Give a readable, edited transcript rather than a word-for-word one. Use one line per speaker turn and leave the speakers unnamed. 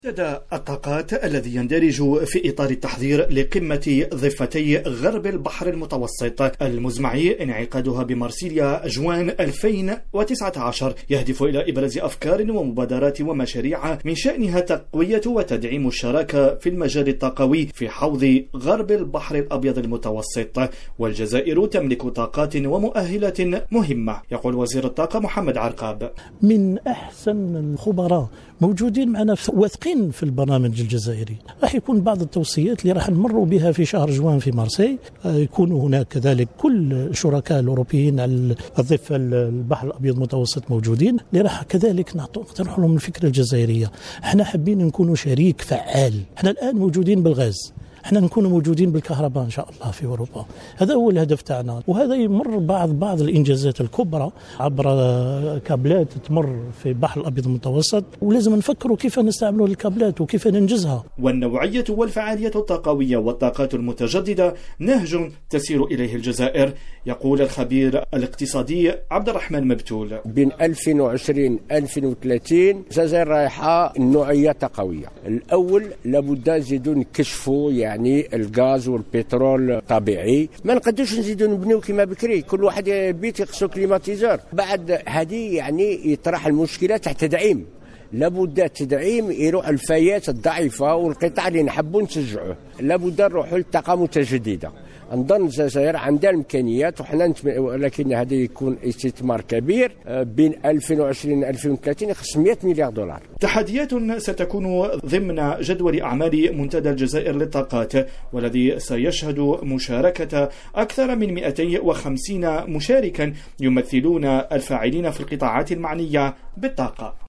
منتدى الطاقات الذي يندرج في إطار التحضير لقمة ضفتي غرب البحر المتوسط المزمع انعقادها بمارسيليا جوان 2019 يهدف إلى إبراز أفكار ومبادرات ومشاريع من شأنها تقوية وتدعيم الشراكة في المجال الطاقوي في حوض غرب البحر الأبيض المتوسط. والجزائر تملك طاقات ومؤهلات مهمة، يقول وزير الطاقة محمد عرقاب.
من أحسن الخبراء موجودين معنا واثقين في البرنامج الجزائري. راح يكون بعض التوصيات اللي راح نمروا بها في شهر جوان في مارسي، يكونوا هناك كذلك كل الشركاء الأوروبيين على الضفة البحر الأبيض المتوسط موجودين، اللي راح كذلك نقترح لهم الفكرة الجزائرية. احنا حابين نكونوا شريك فعال. احنا الآن موجودين بالغاز، احنا نكون موجودين بالكهرباء ان شاء الله في اوروبا. هذا هو الهدف تاعنا، وهذا يمر بعض الانجازات الكبرى عبر كابلات تمر في البحر الابيض المتوسط، ولازم نفكروا كيف نستعملوا الكابلات وكيف ننجزها.
والنوعيه والفعاليه الطاقويه والطاقات المتجدده نهج تسير اليه الجزائر، يقول الخبير الاقتصادي عبد الرحمن مبتول.
بين 2020 2030 الجزائر رايحه النوعيه طاقويه. الاول لابد نزيدوا نكشفوا يعني الغاز والبترول طبيعي، ما نقدوش نزيدوا نبنيو كما بكري كل واحد بيت يقصو كليماتيزور. بعد هذه يعني يطرح المشكله تاع تدعيم، لابد التدعيم يروح الفئات الضعيفه والقطاع اللي نحبوا نشجعوه، لابد نروحوا للطاقه متجدده. نظن الجزائر عندها الامكانيات وحنا ولكن هذا يكون استثمار كبير بين 2020 2030 خص 100 مليار دولار.
تحديات ستكون ضمن جدول أعمال منتدى الجزائر للطاقات، والذي سيشهد مشاركة أكثر من 250 مشاركا يمثلون الفاعلين في القطاعات المعنية بالطاقة.